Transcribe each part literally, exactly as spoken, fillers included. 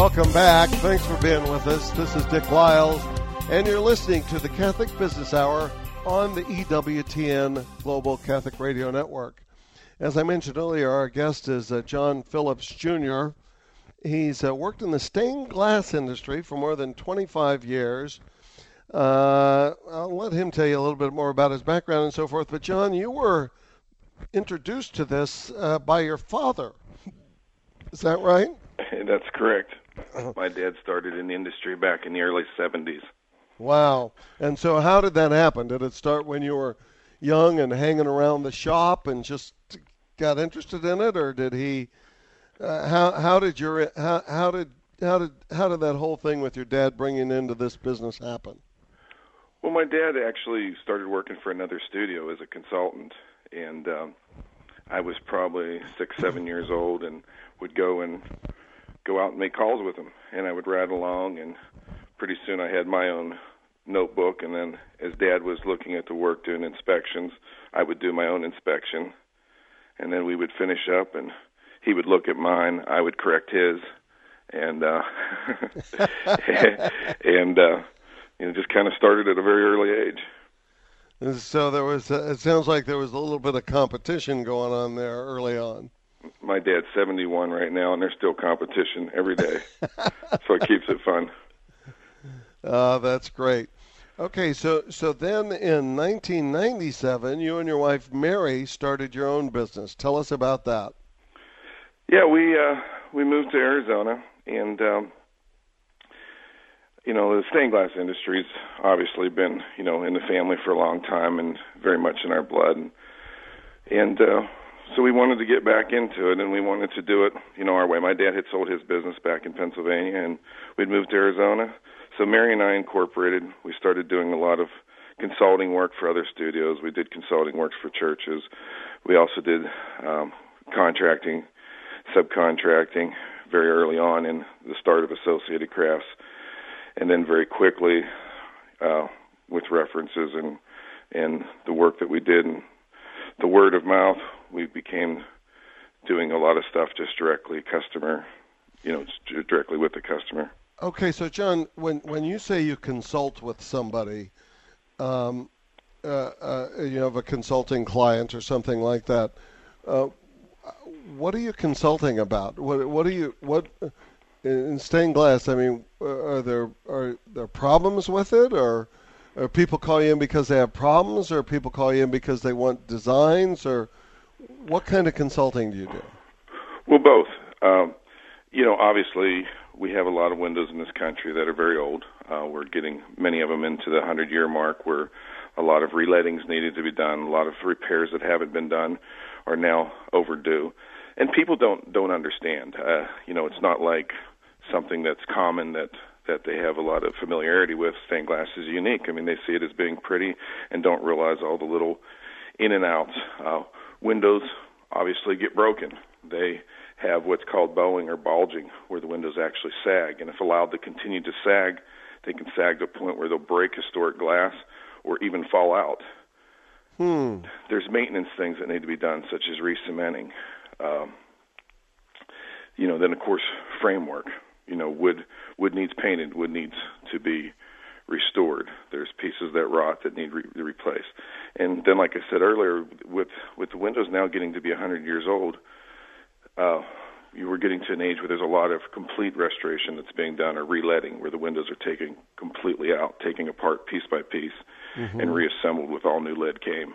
Welcome back. Thanks for being with us. This is Dick Lyles, and you're listening to the Catholic Business Hour on the E W T N Global Catholic Radio Network. As I mentioned earlier, our guest is uh, John Phillips, Junior He's uh, worked in the stained glass industry for more than twenty-five years. Uh, I'll let him tell you a little bit more about his background and so forth. But, John, you were introduced to this uh, by your father. Is that right? That's correct. My dad started in the industry back in the early seventies. Wow. And so how did that happen? Did it start when you were young and hanging around the shop and just got interested in it, or did he uh, how how did your how how did how did how did that whole thing with your dad bringing into this business happen? Well, my dad actually started working for another studio as a consultant, and um, I was probably six, seven years old, and would go and go out and make calls with him, and I would ride along, and pretty soon I had my own notebook, and then as Dad was looking at the work doing inspections, I would do my own inspection, and then we would finish up, and he would look at mine, I would correct his, and uh, and uh, you know, just kind of started at a very early age. And so there was, uh, it sounds like there was a little bit of competition going on there early on. My dad's seventy-one right now, and there's still competition every day, so it keeps it fun. Uh, that's great. Okay, so so then in nineteen ninety-seven, you and your wife Mary started your own business. Tell us about that. Yeah, we uh, we moved to Arizona, and um, you know the stained glass industry's obviously been you know in the family for a long time and very much in our blood, and, and uh, so we wanted to get back into it, and we wanted to do it you know our way. My dad had sold his business back in Pennsylvania, and we'd moved to Arizona. So Mary and I incorporated. We started doing a lot of consulting work for other studios. We did consulting works for churches. We also did um, contracting, subcontracting very early on in the start of Associated Crafts. And then very quickly, uh, with references and, and the work that we did and the word of mouth, we became doing a lot of stuff just directly customer, you know, directly with the customer. Okay, so John, when when you say you consult with somebody, um, uh, uh, you have a consulting client or something like that, uh, what are you consulting about? What what are you what in stained glass? I mean, are there are there problems with it, or or people call you in because they have problems, or people call you in because they want designs, or what kind of consulting do you do? Well, both. Um, you know, obviously, we have a lot of windows in this country that are very old. Uh, we're getting many of them into the hundred-year mark where a lot of relettings needed to be done. A lot of repairs that haven't been done are now overdue. And people don't don't understand. Uh, you know, it's not like something that's common that, that they have a lot of familiarity with. Stained glass is unique. I mean, they see it as being pretty and don't realize all the little in and outs. Uh, windows obviously get broken. They have what's called bowing or bulging, where the windows actually sag. And if allowed to continue to sag, they can sag to a point where they'll break historic glass or even fall out. Hmm. There's maintenance things that need to be done, such as re-cementing. Um, you know, then, of course, framework. You know, wood wood needs painted. Wood needs to be restored. There's pieces that rot that need re- replaced. And then, like I said earlier, with, with the windows now getting to be one hundred years old, Uh, you were getting to an age where there's a lot of complete restoration that's being done, or reletting, where the windows are taken completely out, taking apart piece by piece, mm-hmm. and reassembled with all new lead came.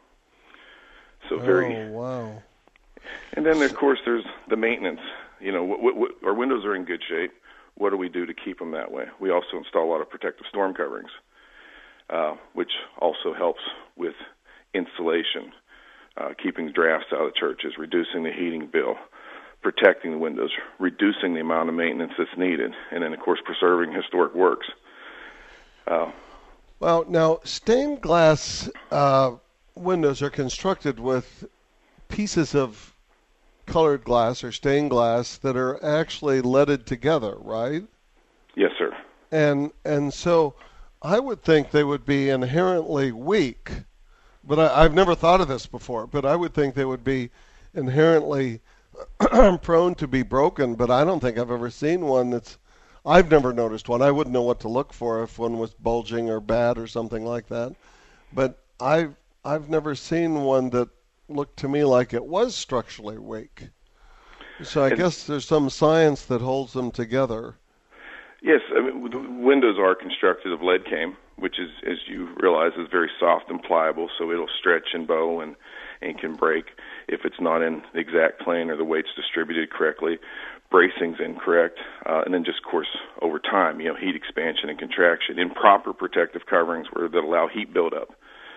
So very. Oh, wow. And then, of course, there's the maintenance. You know, what, what, what, our windows are in good shape. What do we do to keep them that way? We also install a lot of protective storm coverings, uh, which also helps with insulation. Uh, keeping drafts out of churches, reducing the heating bill, protecting the windows, reducing the amount of maintenance that's needed, and then, of course, preserving historic works. Uh, well, now, stained glass uh, windows are constructed with pieces of colored glass or stained glass that are actually leaded together, right? Yes, sir. And and so I would think they would be inherently weak. But I, I've never thought of this before, but I would think they would be inherently prone to be broken, but I don't think I've ever seen one that's. I've never noticed one. I wouldn't know what to look for if one was bulging or bad or something like that. But I've I've never seen one that looked to me like it was structurally weak. So I and, guess there's some science that holds them together. Yes, I mean, the windows are constructed of lead came, which is, as you realize, is very soft and pliable, so it'll stretch and bow and, and can break if it's not in the exact plane or the weight's distributed correctly. Bracing's incorrect, uh, and then just, of course, over time, you know, heat expansion and contraction, improper protective coverings where that allow heat buildup.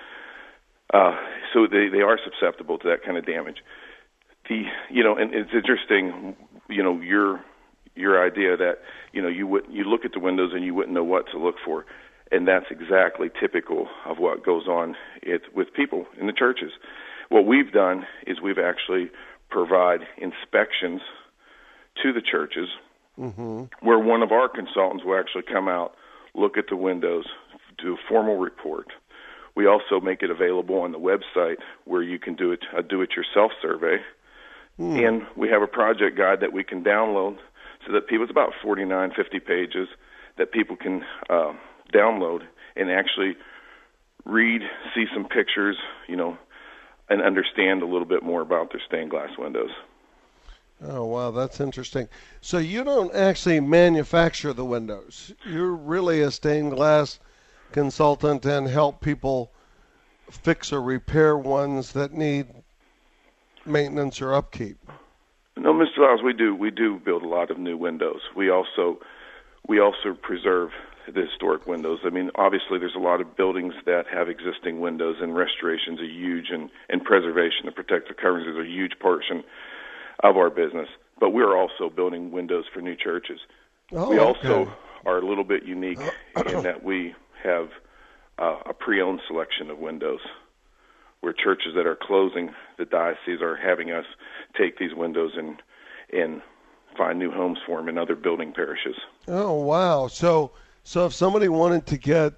Uh, so they, they are susceptible to that kind of damage. The, you know, and it's interesting, you know, your your idea that, you know, you would you look at the windows and you wouldn't know what to look for, and that's exactly typical of what goes on it, with people in the churches. What we've done is we've actually provide inspections to the churches, mm-hmm. where one of our consultants will actually come out, look at the windows, do a formal report. We also make it available on the website where you can do it, a do-it-yourself survey. Mm. And we have a project guide that we can download so that people, it's about forty-nine, fifty pages that people can uh, download and actually read, see some pictures, you know, and understand a little bit more about their stained glass windows. Oh, wow, that's interesting. So you don't actually manufacture the windows. You're really a stained glass consultant and help people fix or repair ones that need maintenance or upkeep. No, Mister Lyles, we do we do build a lot of new windows. We also we also preserve the historic windows. I mean, obviously, there's a lot of buildings that have existing windows, and restoration's a huge, and, and preservation and protective coverings is a huge portion of our business. But we're also building windows for new churches. Oh, we also okay. are a little bit unique in that we have uh, a pre-owned selection of windows, where churches that are closing the diocese are having us take these windows and and find new homes for them in other building parishes. Oh, wow. So so if somebody wanted to get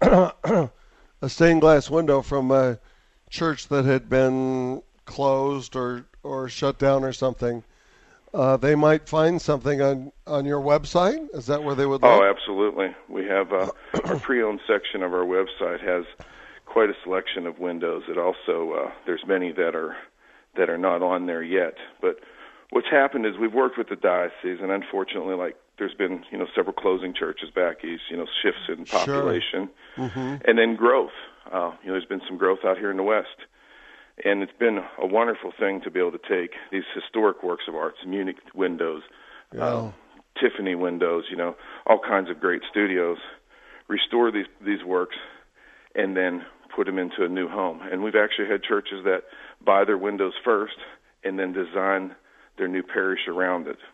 a stained glass window from a church that had been closed or, or shut down or something, uh, they might find something on, on your website? Is that where they would look? Oh, absolutely. We have uh, our pre-owned section of our website has quite a selection of windows. It also uh, there's many that are that are not on there yet. But what's happened is we've worked with the diocese, and unfortunately, like there's been you know several closing churches back east. You know, shifts in population, sure. mm-hmm. and then growth. Uh, you know, there's been some growth out here in the west, and it's been a wonderful thing to be able to take these historic works of art, Munich windows, yeah. uh, Tiffany windows. You know, all kinds of great studios, restore these these works, and then put them into a new home. And we've actually had churches that buy their windows first and then design their new parish around it.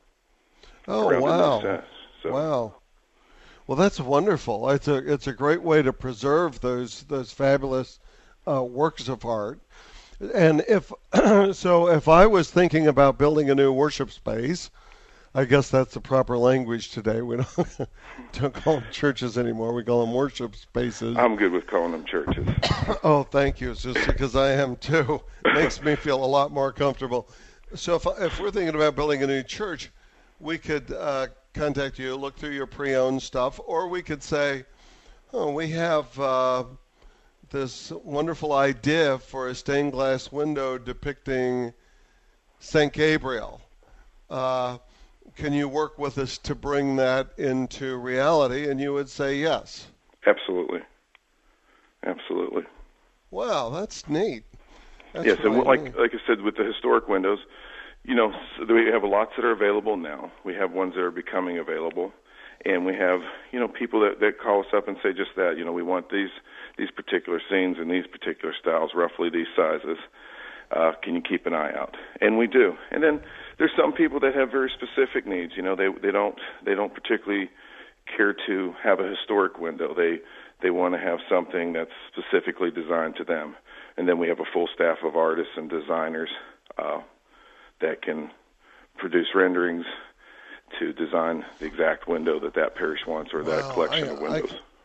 Oh, around wow. It so. Wow. Well, that's wonderful. It's a it's a great way to preserve those those fabulous uh, works of art. And if so, if I was thinking about building a new worship space, I guess that's the proper language today. We don't, don't call them churches anymore. We call them worship spaces. I'm good with calling them churches. Oh, thank you. It's just because I am too. It makes me feel a lot more comfortable. So if, if we're thinking about building a new church, we could uh, contact you, look through your pre-owned stuff, or we could say, oh, we have uh, this wonderful idea for a stained glass window depicting Saint Gabriel. Uh, Can you work with us to bring that into reality? And you would say yes. Absolutely. Absolutely. Wow, that's neat. That's yes, really and like neat. like I said, with the historic windows, you know, so we have lots that are available now. We have ones that are becoming available. And we have, you know, people that, that call us up and say just that, you know, we want these these particular scenes and these particular styles, roughly these sizes. Uh, can you keep an eye out? And we do. And then there's some people that have very specific needs. You know, they they don't they don't particularly care to have a historic window. They they want to have something that's specifically designed to them. And then we have a full staff of artists and designers uh, that can produce renderings to design the exact window that that parish wants or that Wow, collection I, of windows.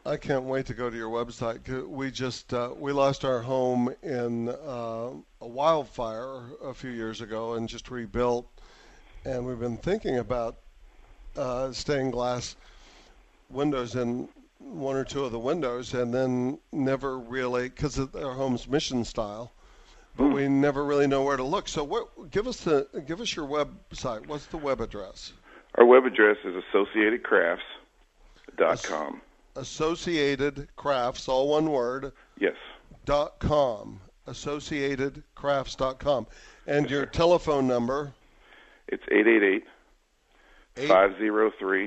I can't wait to go to your website. 'Cause We just uh, we lost our home in uh, a wildfire a few years ago and just rebuilt, and we've been thinking about uh, stained glass windows in one or two of the windows, and then never really, because our home's mission style, but we never really know where to look. So, what? Give us the give us your website. What's the web address? Our web address is associated crafts dot com. Associated Crafts, all one word. Yes. Dot com. Associated Crafts dot com. And yes, your sir. Telephone number? It's eight eight eight, five zero three,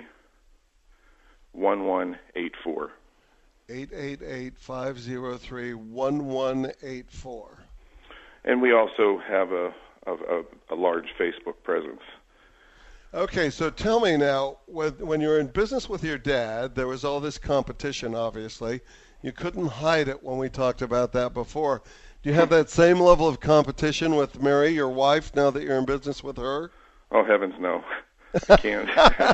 one one eight four. eight eight eight, five zero three, one one eight four. And we also have a, a, a, a large Facebook presence. Okay, so tell me now, when you were in business with your dad, there was all this competition, obviously. You couldn't hide it when we talked about that before. Do you have that same level of competition with Mary, your wife, now that you're in business with her? Oh, heavens, no. I can't.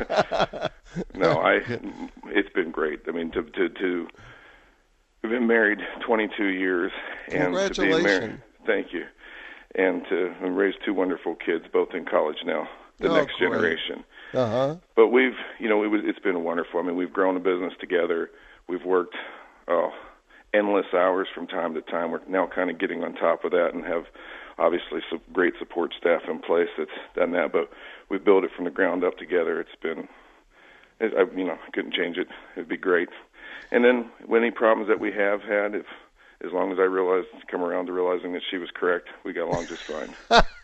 No, I. It's been great. I mean, to to to we've been married twenty-two years, and to be married. Thank you, and to raise two wonderful kids, both in college now. The oh, next great. generation. Uh-huh. But we've, you know, it was, it's been wonderful. I mean, we've grown a business together. We've worked oh, endless hours from time to time. We're now kind of getting on top of that and have obviously some great support staff in place that's done that. But we've built it from the ground up together. It's been, it, I, you know, I couldn't change it. It'd be great. And then any problems that we have had, if as long as I realized, come around to realizing that she was correct, we got along just fine.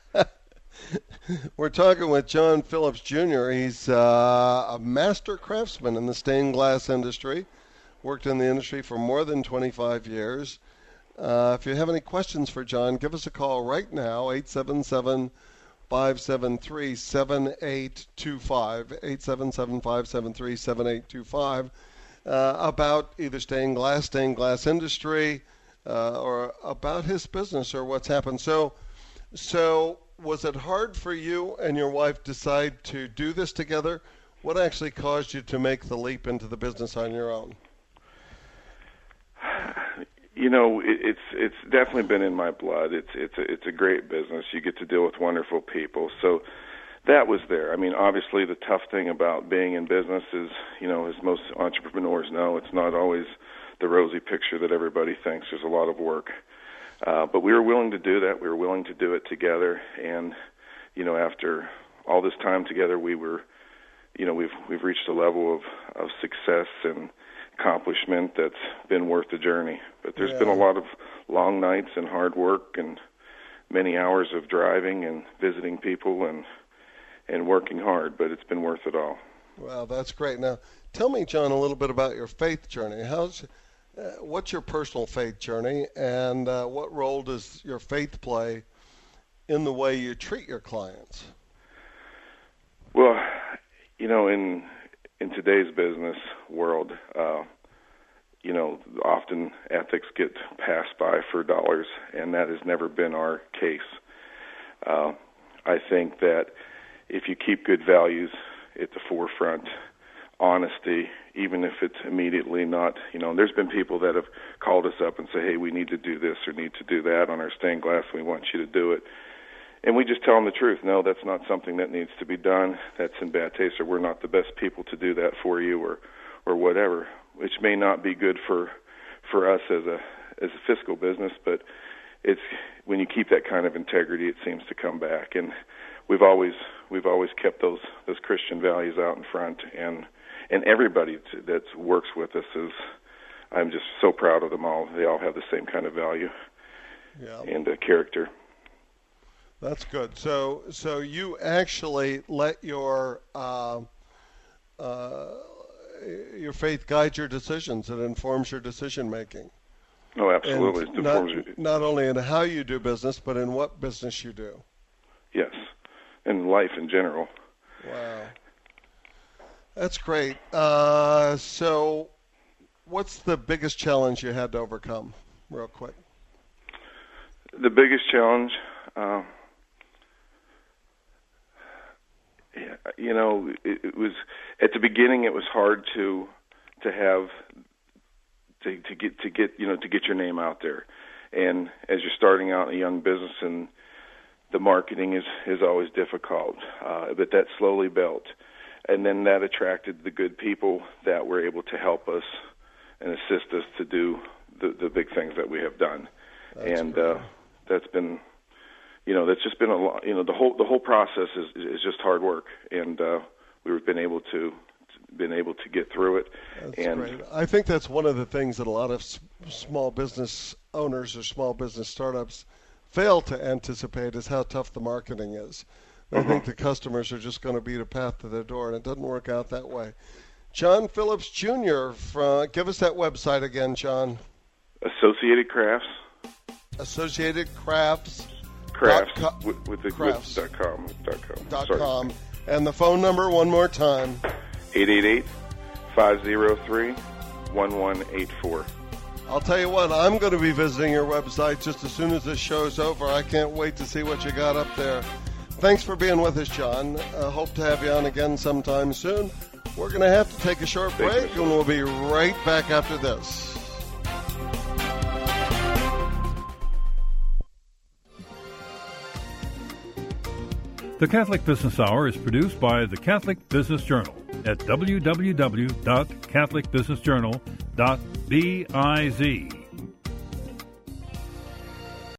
We're talking with John Phillips Junior He's uh, a master craftsman in the stained glass industry, worked in the industry for more than twenty-five years. Uh, if you have any questions for John, give us a call right now, eight seven seven, five seven three, seven eight two five, eight seven seven, five seven three, seven eight two five, uh, about either stained glass, stained glass industry, uh, or about his business or what's happened. So, so was it hard for you and your wife decide to do this together? What actually caused you to make the leap into the business on your own? You know, it, it's it's definitely been in my blood. It's it's a, it's a great business. You get to deal with wonderful people. So that was there. I mean, obviously the tough thing about being in business is, you know, as most entrepreneurs know, it's not always the rosy picture that everybody thinks. There's a lot of work. Uh, but we were willing to do that. We were willing to do it together. And, you know, after all this time together, we were, you know, we've we've reached a level of, of success and accomplishment that's been worth the journey. But there's yeah. been a lot of long nights and hard work and many hours of driving and visiting people and and working hard, but it's been worth it all. Well, that's great. Now, tell me, John, a little bit about your faith journey. How's Uh, what's your personal faith journey, and uh, what role does your faith play in the way you treat your clients? Well, you know, in in today's business world, uh, you know, often ethics get passed by for dollars, and that has never been our case. Uh, I think that if you keep good values at the forefront, honesty, even if it's immediately not, you know, there's been people that have called us up and say, hey, we need to do this or need to do that on our stained glass. We want you to do it. And we just tell them the truth. No, that's not something that needs to be done. That's in bad taste, or we're not the best people to do that for you, or or whatever, which may not be good for for us as a as a fiscal business, but it's when you keep that kind of integrity, it seems to come back. And we've always we've always kept those those Christian values out in front, and and everybody that works with us is, I'm just so proud of them all. They all have the same kind of value yeah. and uh, character. That's good. So, so you actually let your uh, uh, your faith guide your decisions. It informs your decision making. Oh, absolutely. And it not, informs you. Not only in how you do business, but in what business you do. Yes, and life in general. Wow, that's great. Uh, so, what's the biggest challenge you had to overcome, real quick? The biggest challenge. Uh, You know, it, it was at the beginning. It was hard to to have to, to get to get you know to get your name out there. And as you're starting out in a young business, and the marketing is is always difficult, uh, but that slowly built, and then that attracted the good people that were able to help us and assist us to do the, the big things that we have done. That's and uh, that's been, you know, that's just been a lot. You know, the whole the whole process is is just hard work, and uh, we've been able to been able to get through it. That's and great. I think that's one of the things that a lot of s- small business owners or small business startups fail to anticipate is how tough the marketing is. They mm-hmm. think the customers are just going to beat a path to their door, and it doesn't work out that way. John Phillips Junior, from, give us that website again, John. Associated Crafts. Associated Crafts. Crafts co- with, with the crafts. With dot com. Dot com. Dot Sorry. com. And the phone number one more time. eight eight eight, five oh three, one one eight four. I'll tell you what, I'm going to be visiting your website just as soon as this show's over. I can't wait to see what you got up there. Thanks for being with us, John. Uh, hope to have you on again sometime soon. We're going to have to take a short break, Thank you. and we'll be right back after this. The Catholic Business Hour is produced by the Catholic Business Journal at w w w dot catholic business journal dot biz.